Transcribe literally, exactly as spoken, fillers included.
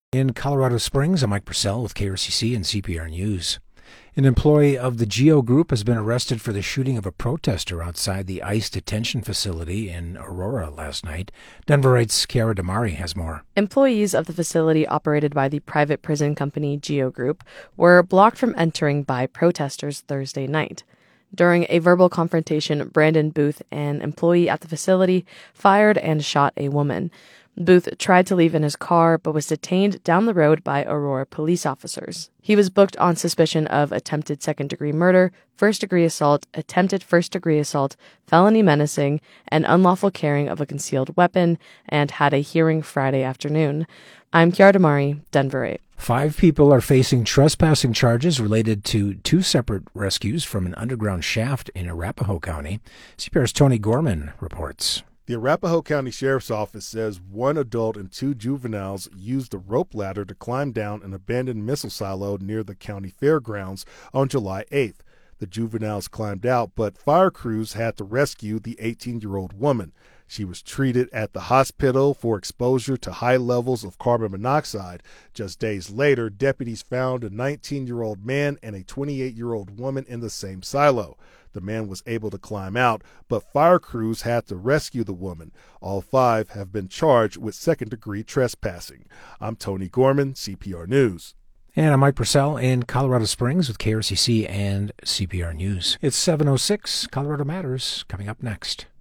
In Colorado Springs, I'm Mike Purcell with K R C C and C P R News. An employee of the GEO Group has been arrested for the shooting of a protester outside the ICE detention facility in Aurora last night. Denverites' Chiara Damari has more. Employees of the facility operated by the private prison company GEO Group were blocked from entering by protesters Thursday night. During a verbal confrontation, Brandon Booth, an employee at the facility, fired and shot a woman. Booth tried to leave in his car, but was detained down the road by Aurora police officers. He was booked on suspicion of attempted second-degree murder, first-degree assault, attempted first-degree assault, felony menacing, and unlawful carrying of a concealed weapon, and had a hearing Friday afternoon. I'm Chiara Damari, Denver eight. Five people are facing trespassing charges related to two separate rescues from an underground shaft in Arapahoe County. C P R's Tony Gorman reports. The Arapahoe County Sheriff's Office says one adult and two juveniles used a rope ladder to climb down an abandoned missile silo near the county fairgrounds on July eighth. The juveniles climbed out, but fire crews had to rescue the eighteen-year-old woman. She was treated at the hospital for exposure to high levels of carbon monoxide. Just days later, deputies found a nineteen-year-old man and a twenty-eight-year-old woman in the same silo. The man was able to climb out, but fire crews had to rescue the woman. All five have been charged with second-degree trespassing. I'm Tony Gorman, C P R News. And I'm Mike Purcell in Colorado Springs with K R C C and C P R News. It's seven oh six. Colorado Matters coming up next.